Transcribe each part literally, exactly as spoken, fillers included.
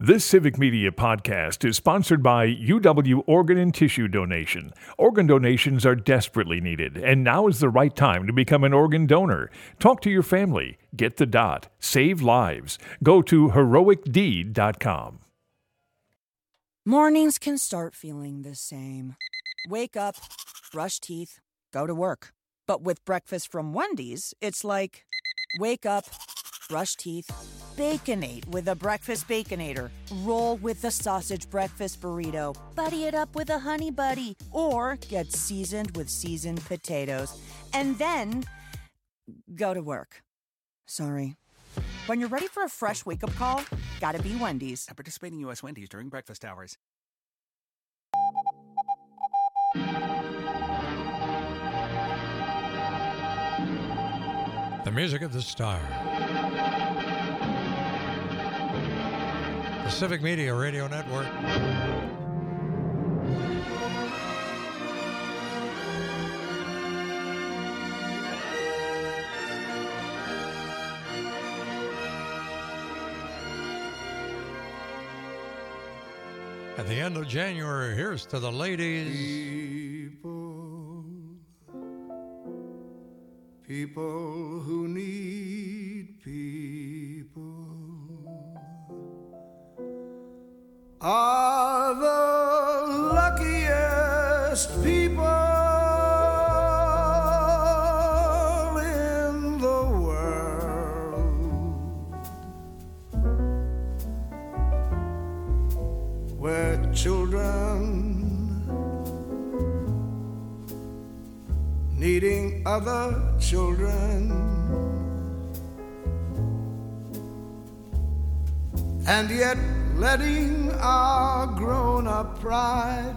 This Civic Media podcast is sponsored by U W Organ and Tissue Donation. Organ donations are desperately needed, and now is the right time to become an organ donor. Talk to your family. Get the dot. Save lives. Go to heroic deed dot com. Mornings can start feeling the same. Wake up, brush teeth, go to work. But with breakfast from Wendy's, it's like, wake up, brush teeth, Baconate with a breakfast Baconator. Roll with the sausage breakfast burrito. Buddy it up with a honey buddy. Or get seasoned with seasoned potatoes. And then go to work. Sorry. When you're ready for a fresh wake-up call, gotta be Wendy's. At participating U S Wendy's during breakfast hours. The music of the star. The Civic Media Radio Network. At the end of January, here's to the ladies. People, people who need people are the luckiest people in the world, where children needing other children and yet letting our grown-up pride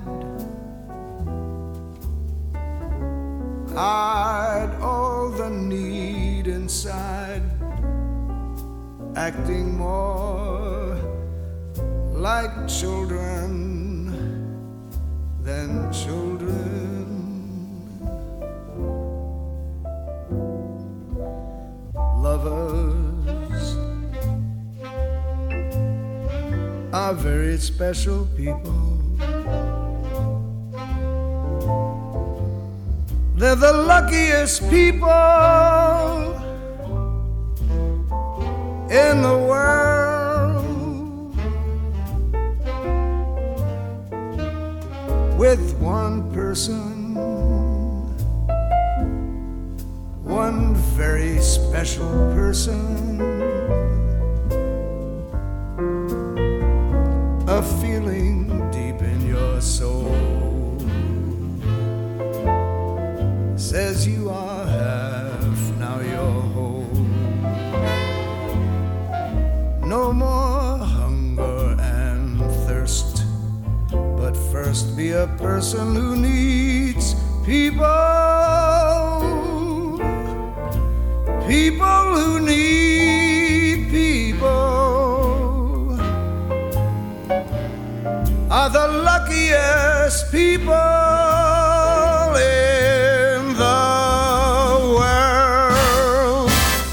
hide all the need inside, acting more like children than children. Lovers are very special people. They're the luckiest people in the world. With one person, one very special person, a feeling deep in your soul says you are half, now you're whole. No more hunger and thirst, but first be a person who needs people. People who need people are the luckiest people in the world.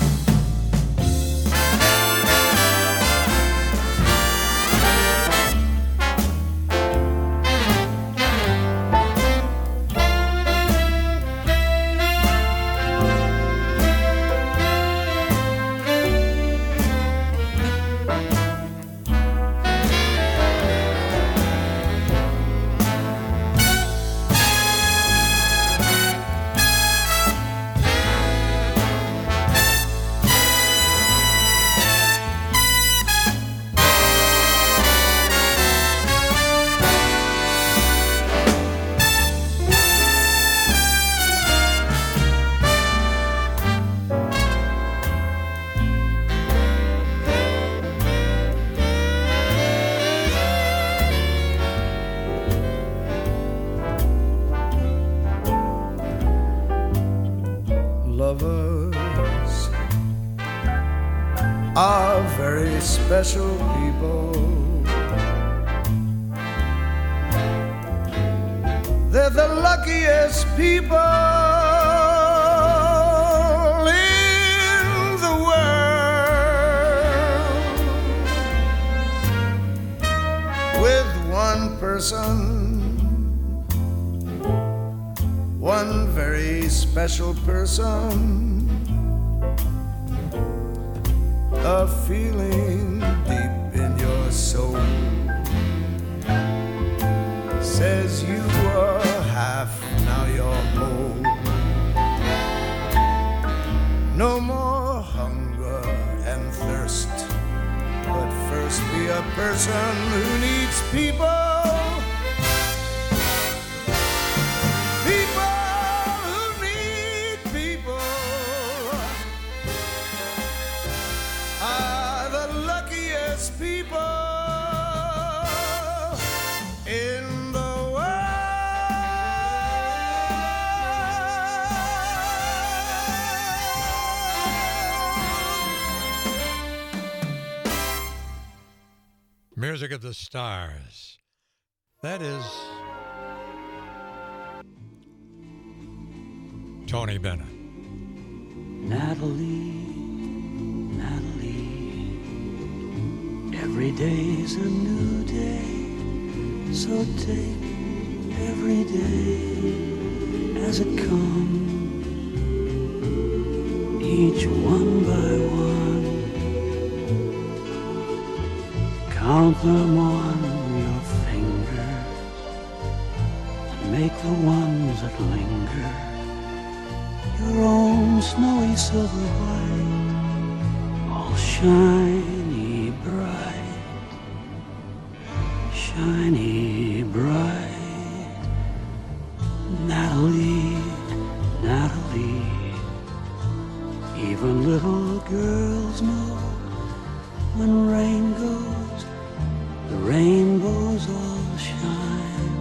Lovers are very special people. They're the luckiest people in the world. with one person, one very special person, a feeling deep in your soul says you were half, now you're whole. No more hunger and thirst, but first be a person who needs people. People who need people are the luckiest people in the world. Music of the Stars. That is Tony Bennett. Natalie, Natalie, every day's a new day, so take every day as it comes, each one by one. Count them on your fingers and make the ones that linger your own snowy silver white, all shiny bright, shiny bright. Natalie, Natalie, even little girls know when rain goes, the rainbows all shine,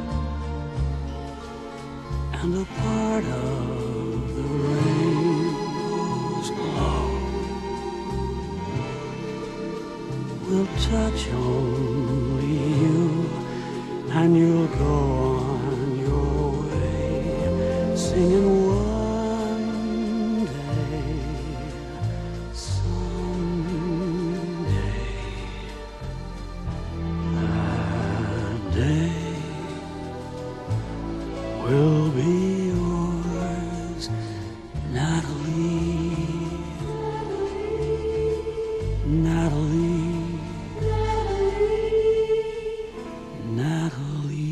and a part of the rainbow's glow will touch only you, and you'll go on your way, singing one day, someday, that day will be yours, Natalie, Natalie, Natalie.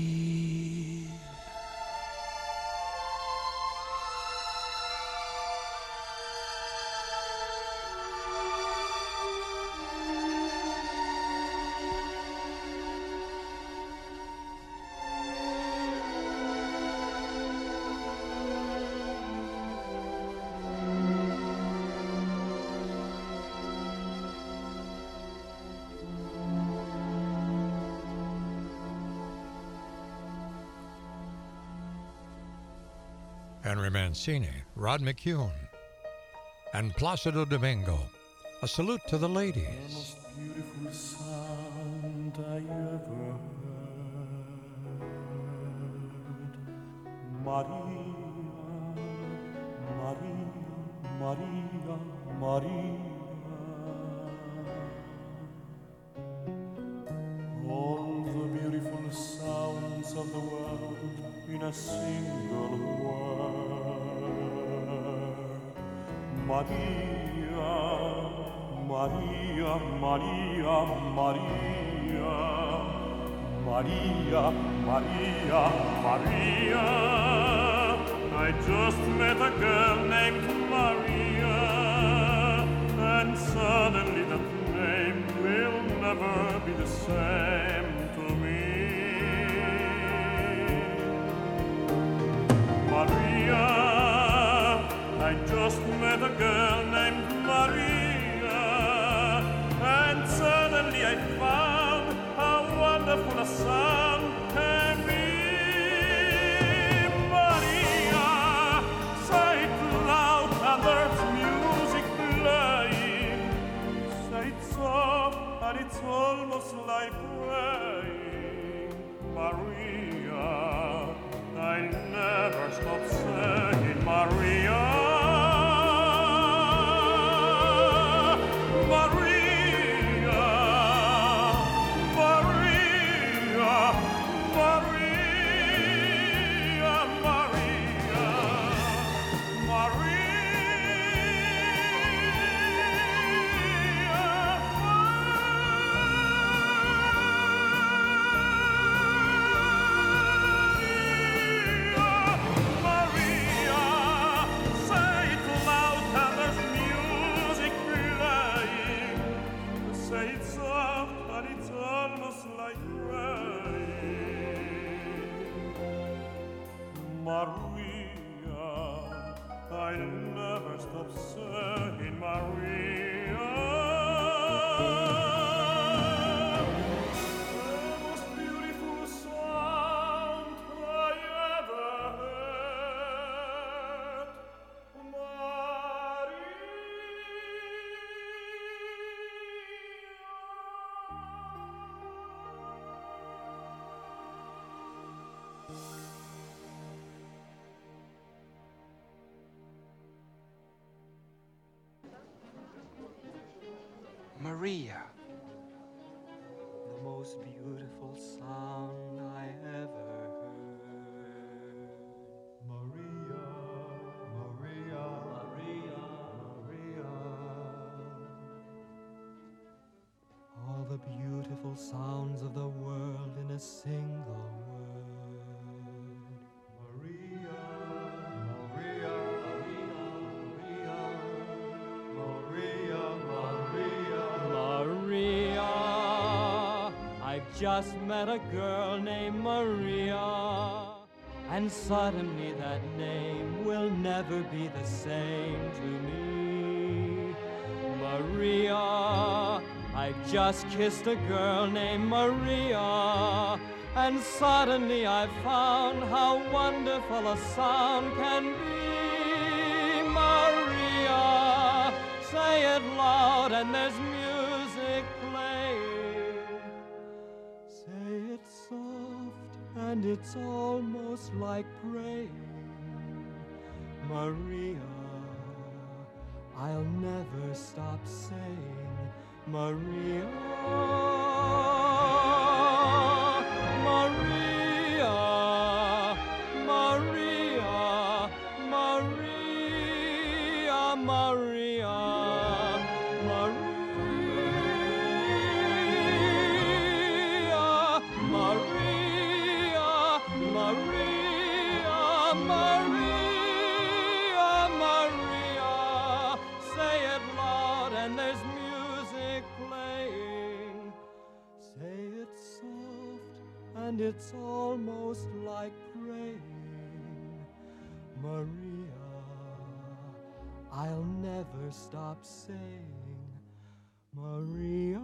Henry Mancini, Rod McCune, and Placido Domingo. A salute to the ladies. The most beautiful sound I ever heard. Maria, Maria, Maria, Maria. All the beautiful sounds of the world in a single word. Maria, Maria, Maria, Maria, Maria, Maria, Maria. I just met a girl named Maria, and suddenly that name will never be the same to me. Maria, I just met a girl named Maria, and suddenly I found how wonderful a sound can be. Maria, say it loud and there's music playing. Say it soft and it's almost like praying. Maria, I never stop saying Maria. Maria, Maria. Maria, I never stop saying Maria. The most beautiful sound I ever heard, Maria. Maria. The most beautiful sound I ever heard. Maria, Maria, Maria, Maria. All the beautiful sounds of the world in a single word. Maria, Maria, Maria, Maria, Maria, Maria, I've just met a girl named Maria, and suddenly that name will never be the same to me. Maria, I've just kissed a girl named Maria, and suddenly I've found how wonderful a sound can be. Maria, say it loud and there's music playing. Say it soft and it's almost like praying. Maria, I'll never stop saying Maria. Maria, Maria, Maria, Maria, Maria, Maria, Maria, Maria, Maria. Say it loud and there's music playing. Say it soft and it's almost like praying. Maria, I'll never stop saying Maria.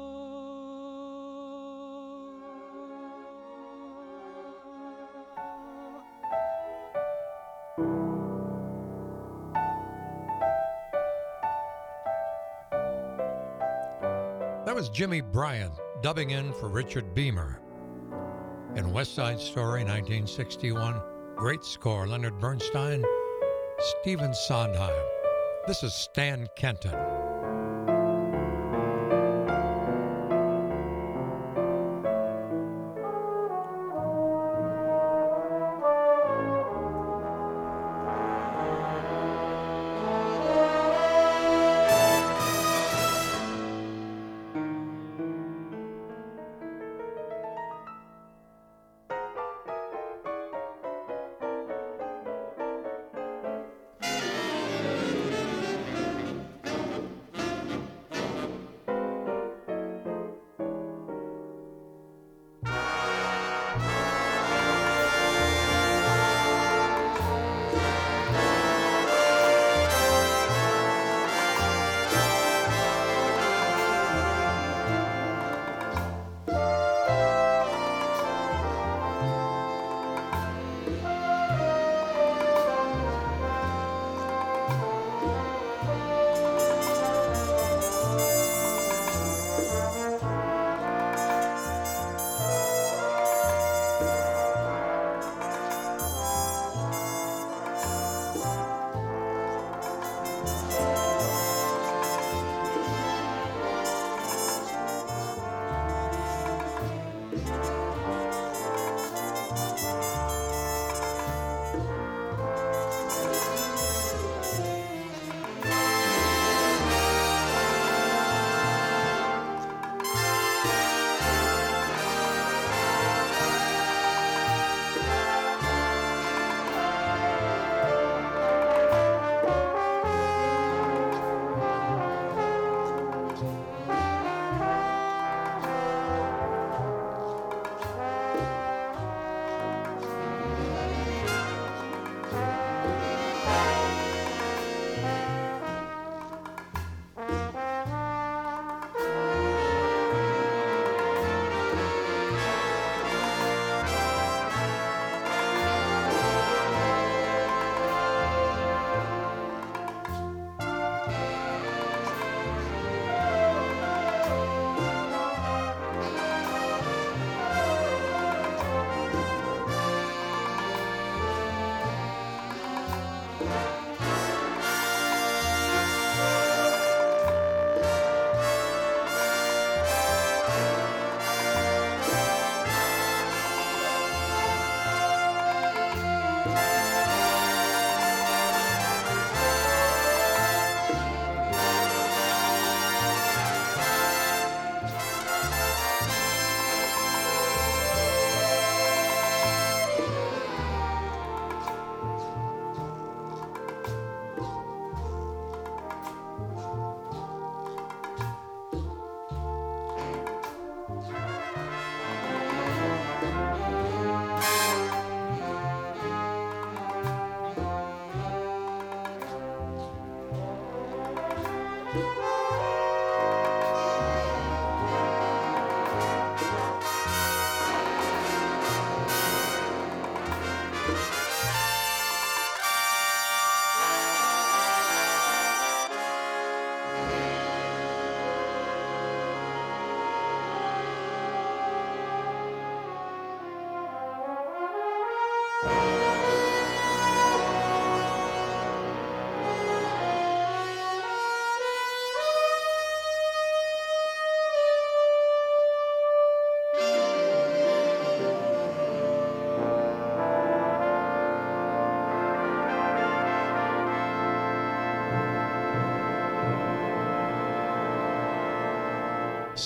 That was Jimmy Bryant dubbing in for Richard Beamer. In West Side Story, nineteen sixty-one, great score, Leonard Bernstein, Stephen Sondheim. This is Stan Kenton.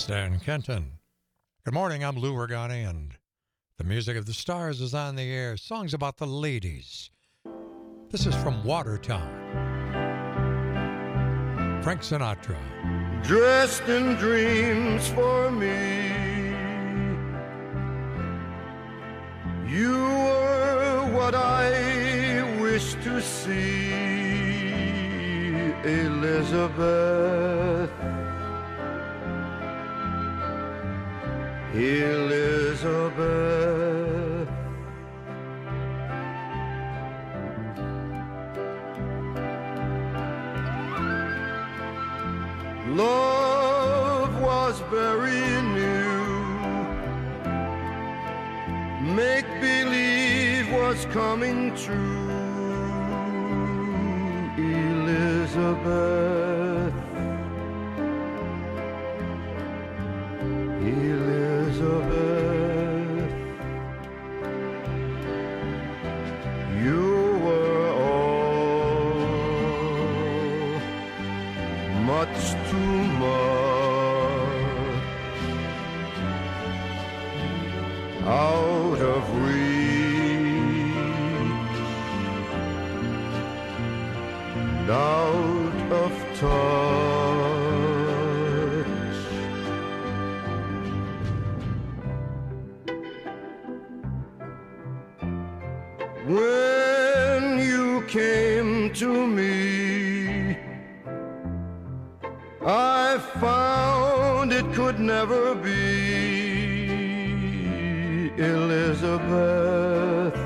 Stan Kenton. Good morning, I'm Lou Regani, and the music of the stars is on the air. Songs about the ladies. This is from Watertown. Frank Sinatra. Dressed in dreams for me, you were what I wished to see, Elizabeth. Elizabeth, love was very new, make-believe was coming true, Elizabeth. Elizabeth, you were all much too much out of reach, out of touch. When you came to me, I found it could never be, Elizabeth.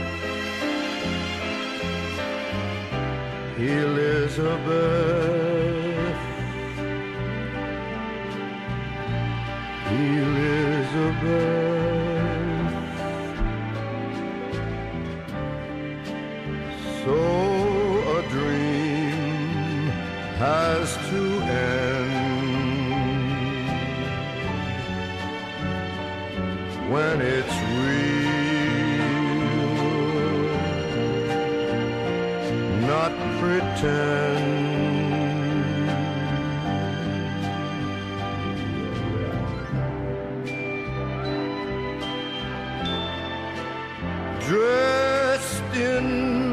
Elizabeth, Elizabeth. So a dream has to end when it's real, not pretend. Dressed in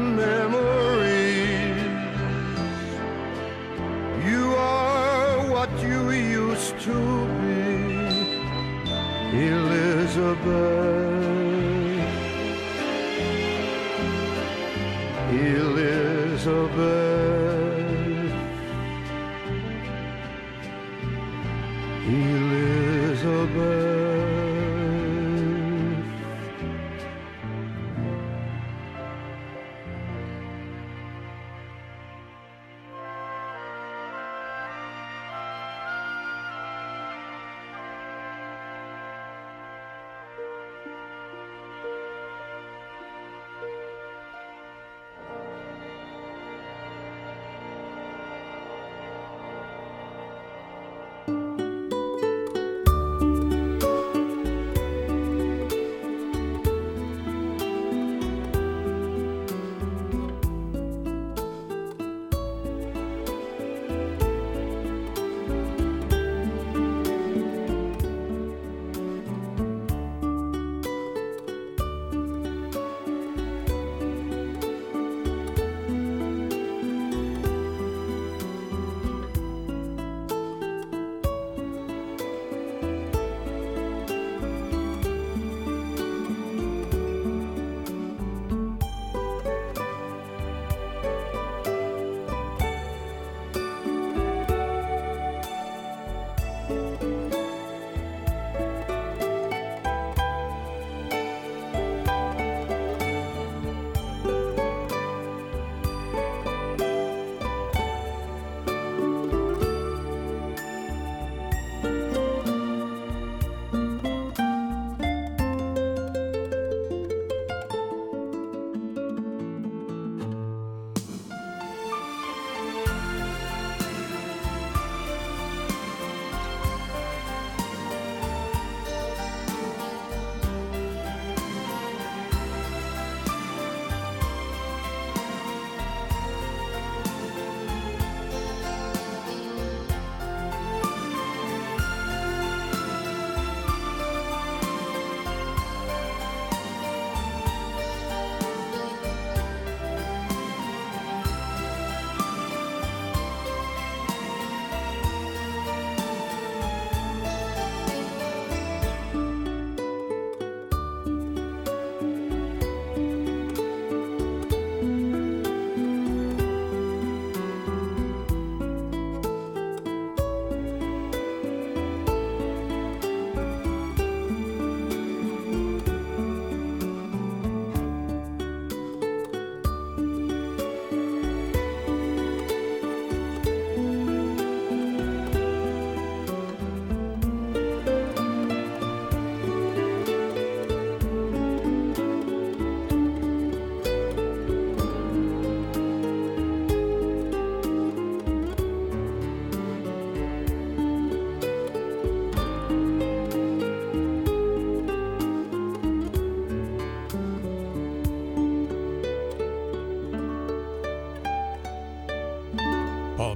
to be, Elizabeth, Elizabeth, Elizabeth.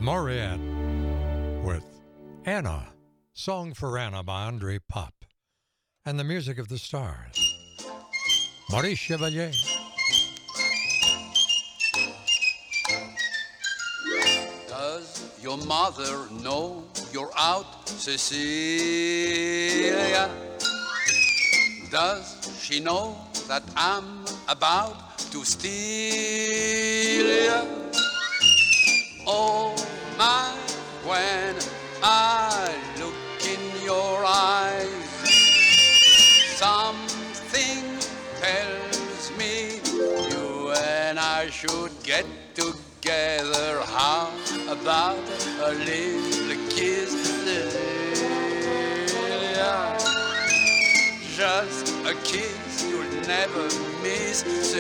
Mauriette with Anna, Song for Anna by Andre Pop, and the music of the stars. Maurice Chevalier. Does your mother know you're out, Cecilia? Does she know that I'm about to steal ya? Oh my, when I look in your eyes, something tells me you and I should get together. How about a little kiss, Cecilia? Just a kiss you'll never miss,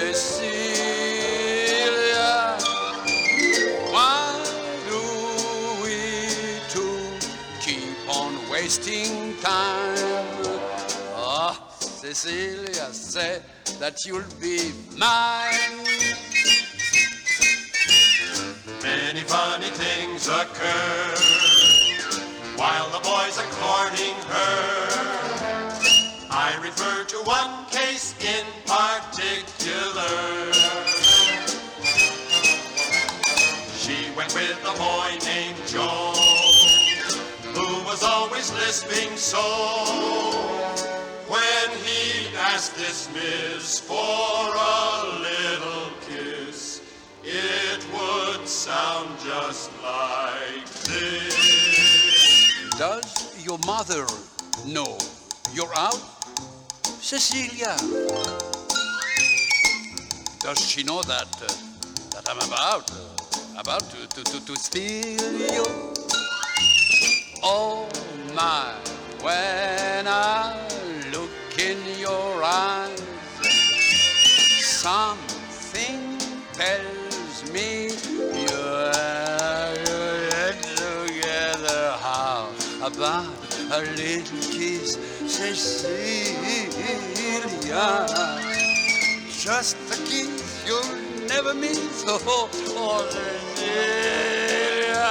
Cecilia. Why do we two keep on wasting time? Oh, Cecilia said that you'll be mine. Many funny things occur while the boys are courting her. I refer to one case in particular. She went with a boy named Joe, who was always lisping so. When he asked this miss for a little kiss, it would sound just like this. Does your mother know you're out, Cecilia? Does she know that uh, that I'm about uh, about to to to, to steal you? Oh my, when I look in your eyes, something tells me you're together. How about a little kiss, Cecilia? Just a kiss you'll never miss, oh, oh, Cecilia.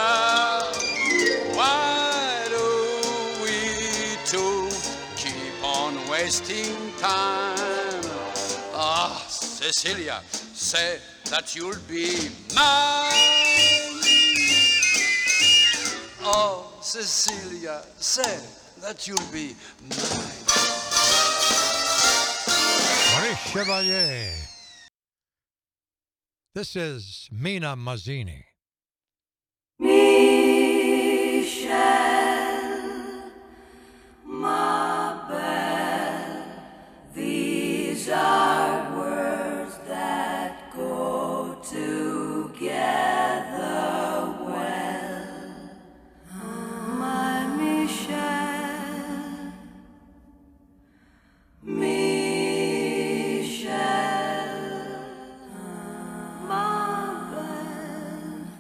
Why do we two keep on wasting time? Ah, Cecilia, say that you'll be mine. Oh, Cecilia, say that you'll be mine. Maurice Chevalier. This is Mina Mazzini. Michelle, ma belle, these are words that go together well. My Michelle, Michelle, ma belle.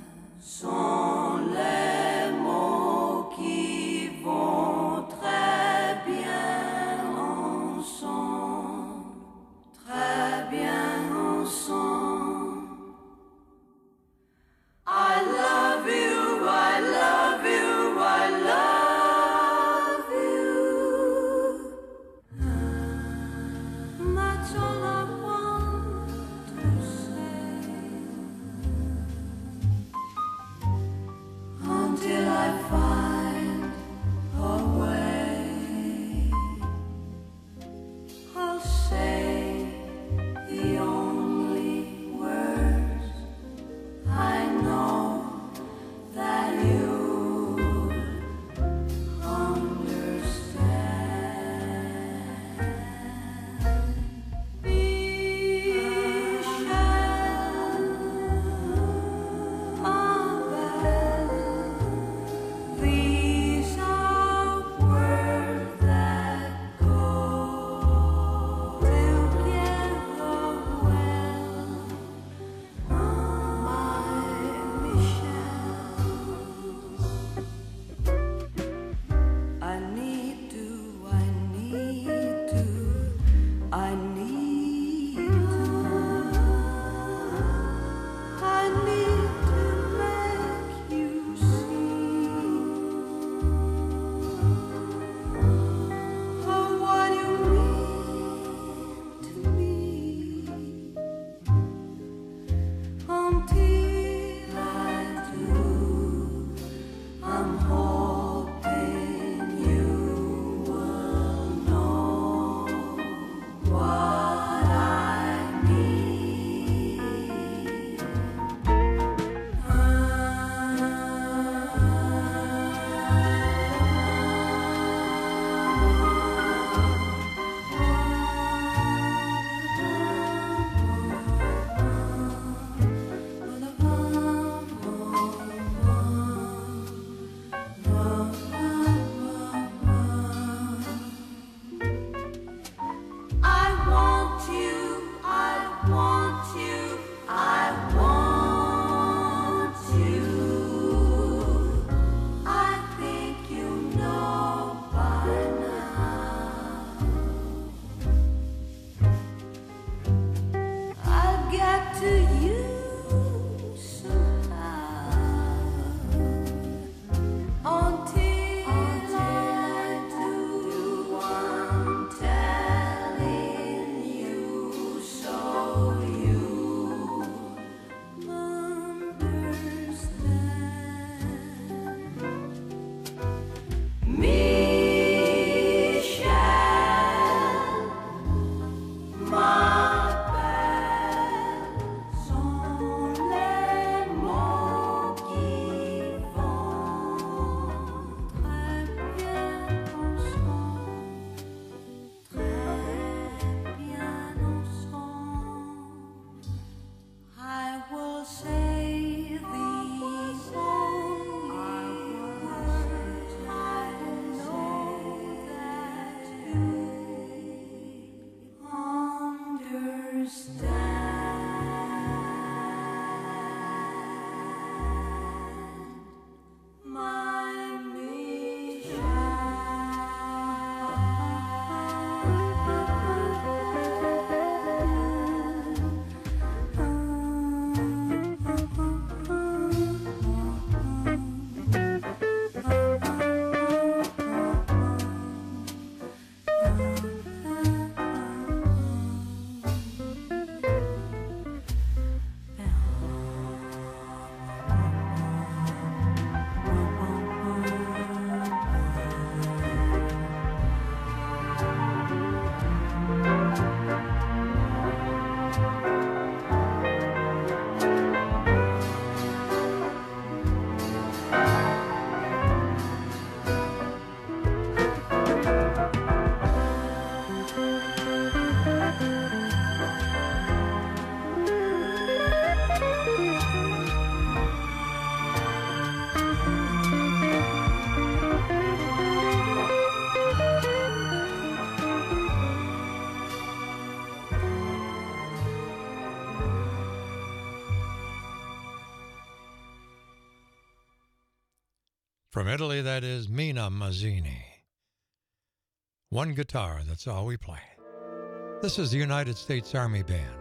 From Italy, that is Mina Mazzini. One guitar, that's all we play. This is the United States Army Band.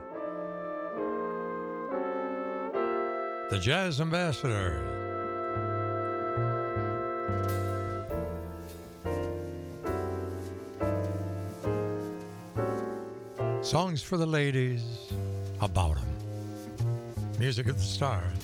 The Jazz Ambassadors. Songs for the ladies, about them. Music of the stars.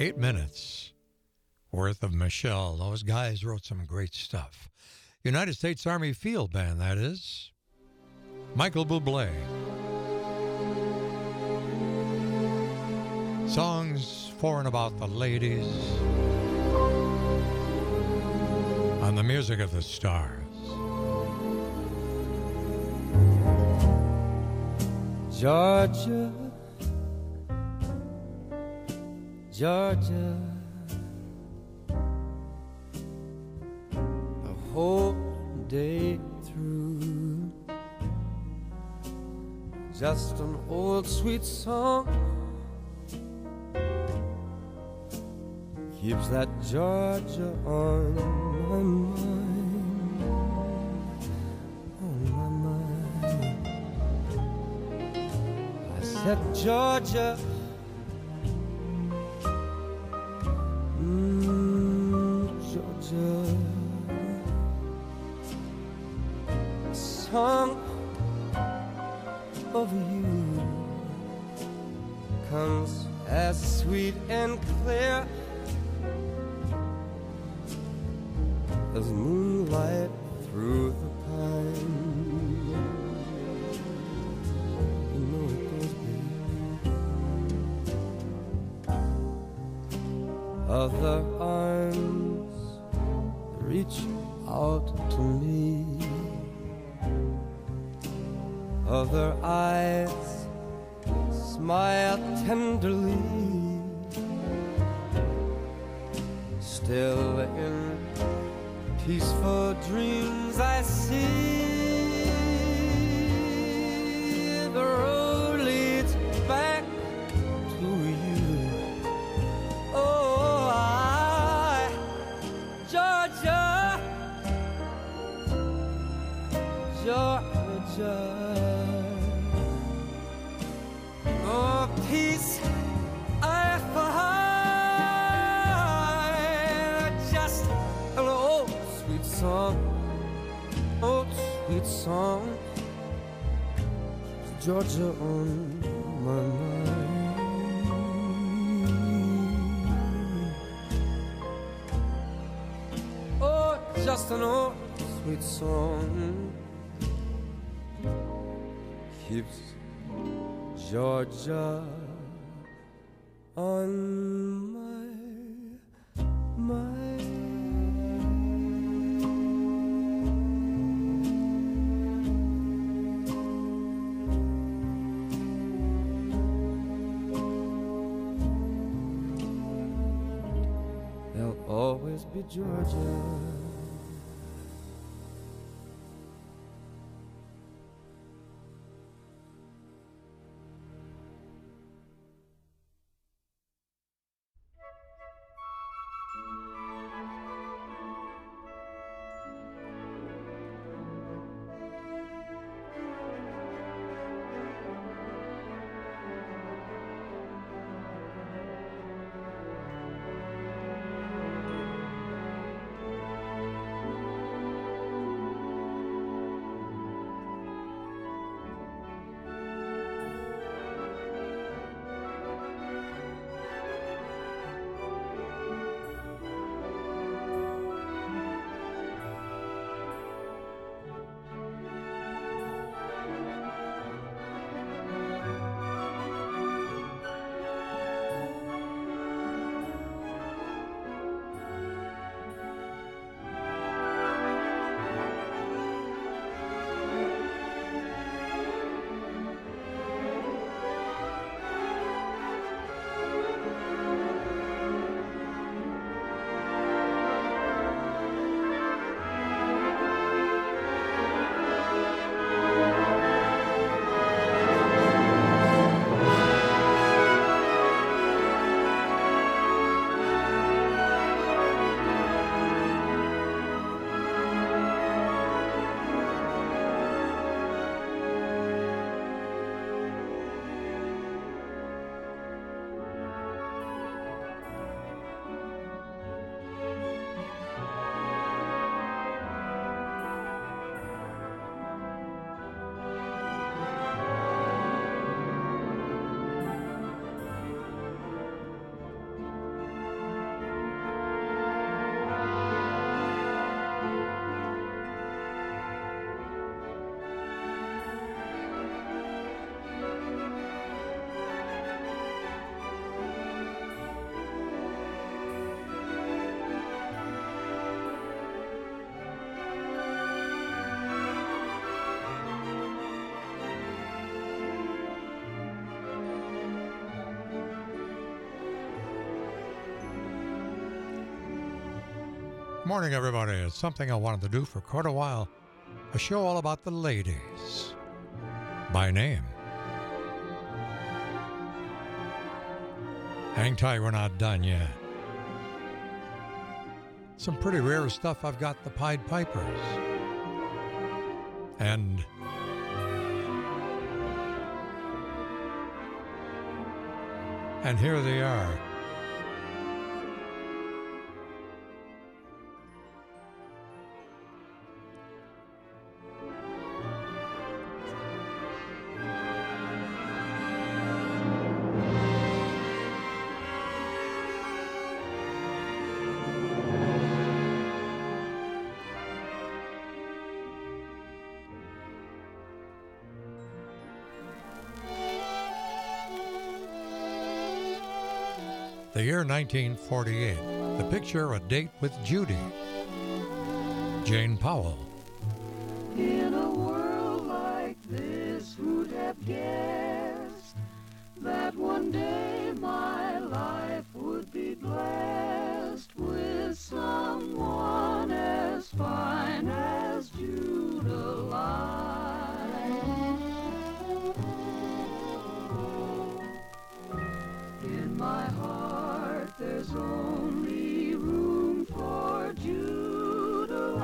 Eight minutes worth of Michelle. Those guys wrote some great stuff. United States Army Field Band, that is. Michael Bublé. Songs for and about the ladies. On the music of the stars. Georgia, Georgia, the whole day through, just an old sweet song keeps that Georgia on my mind, on my mind. I said, Georgia, mm, Georgia, a song of you comes as sweet and clear as moonlight through the pine. You know it goes, babe. Other arms reach out to me. Other eyes smile tenderly. Still in peaceful dreams I see the road leads back to you. Oh, I, Georgia, Georgia, oh, peace I find, just an old sweet song, old sweet song, Georgia on my mind. Oh, just an old sweet song keeps Georgia on my mind. There'll always be Georgia. Morning, everybody. It's something I wanted to do for quite a while. A show all about the ladies. By name. Hang tight, we're not done yet. Some pretty rare stuff. I've got the Pied Pipers. And and here they are. The year nineteen forty-eight. The picture, A Date with Judy. Jane Powell. In a world like this, who'd have guessed that one day my life would be blessed with someone as fine as Judah. In my heart there's only room for Judah.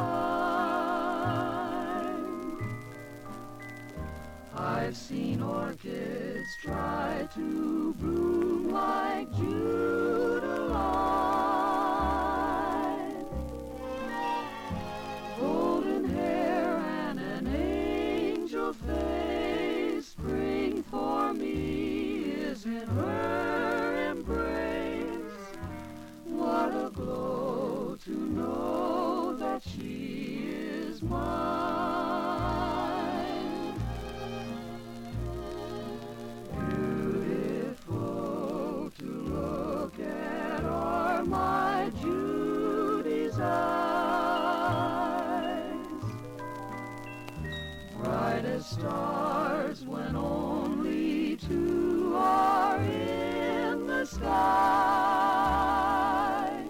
I've seen orchids try to bloom like Judah. Golden hair and an angel face, spring for me is in her embrace. What a glow to know that she is mine. Beautiful to look at are my Judy's eyes, bright as stars when only two are in the skies.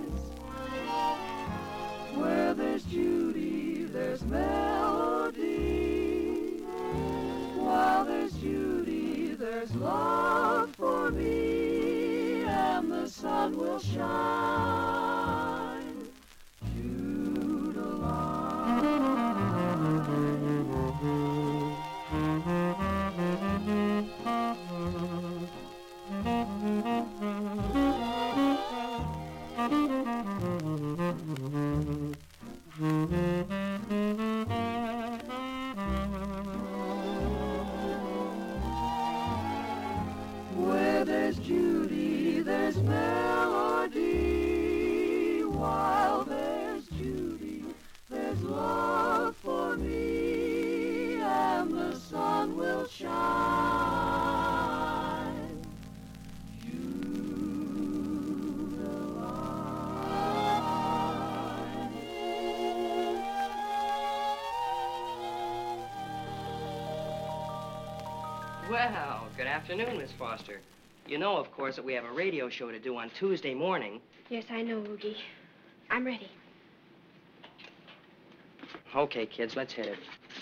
Where there's Judy, there's melody. While there's Judy, there's love for me, and the sun will shine. Judah. Where there's Judy, there's melody. While there's Judy, there's love for me, and the sun will shine. Well, good afternoon, Miss Foster. You know, of course, that we have a radio show to do on Tuesday morning. Yes, I know, Oogie. I'm ready. Okay, kids, let's hit it.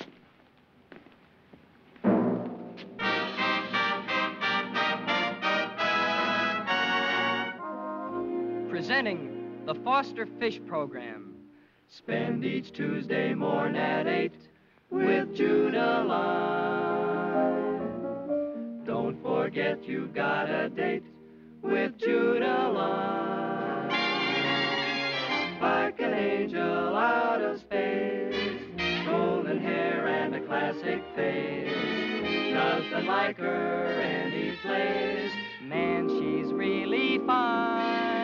Presenting the Foster Fish Program. Spend each Tuesday morn at eight with Judah Line. Don't forget you've got a date with Judah Line. Like an angel out of space, golden hair and a classic face. Nothing like her any place. Man, she's really fine.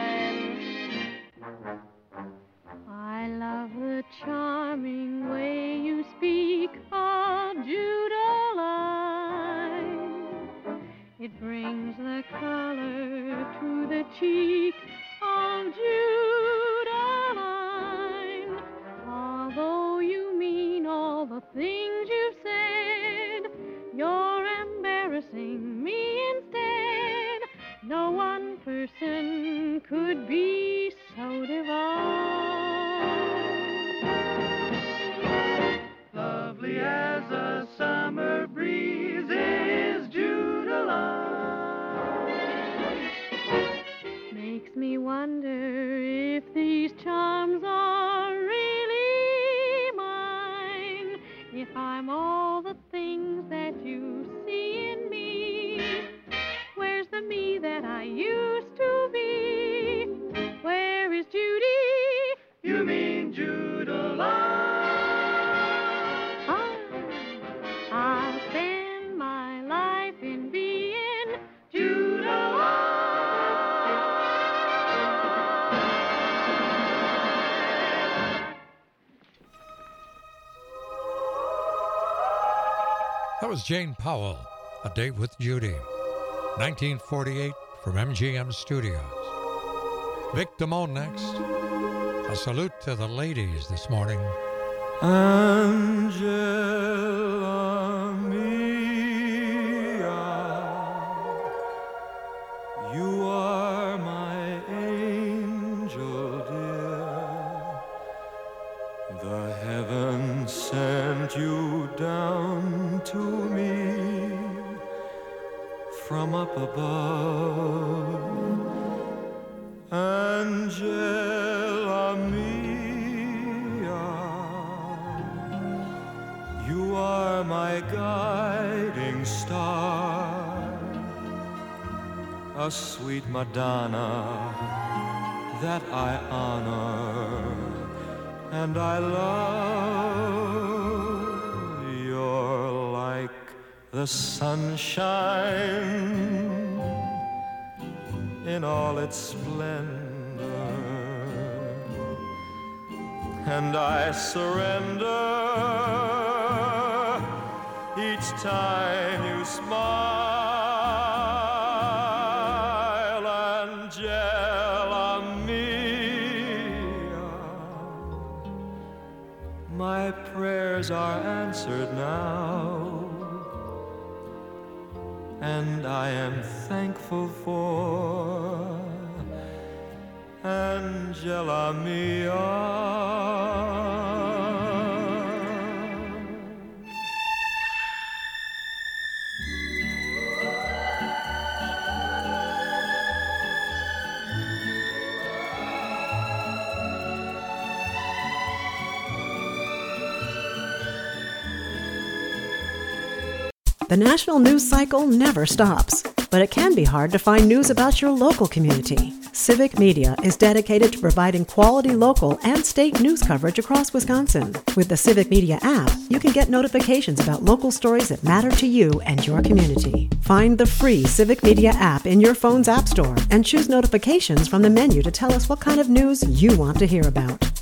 I love the charming way you speak of Judah Line. It brings the color to the cheek of Judah Line. Although you mean all the things you've said, you're embarrassing me instead. No one person could be so divine. That was Jane Powell, A Date with Judy. nineteen forty-eight from M G M Studios. Vic Damone next. A salute to the ladies this morning. Angela mia, you are my angel dear. The heavens sent you down to me from up above. Angela mia, you are my guiding star, a sweet Madonna that I honor and I love. You're like the sunshine in all its splendor, and I surrender each time you smile. Angela mia, my prayers are answered now, and I am thankful for Angela mia. The national news cycle never stops, but it can be hard to find news about your local community. Civic Media is dedicated to providing quality local and state news coverage across Wisconsin. With the Civic Media app, you can get notifications about local stories that matter to you and your community. Find the free Civic Media app in your phone's app store and choose notifications from the menu to tell us what kind of news you want to hear about.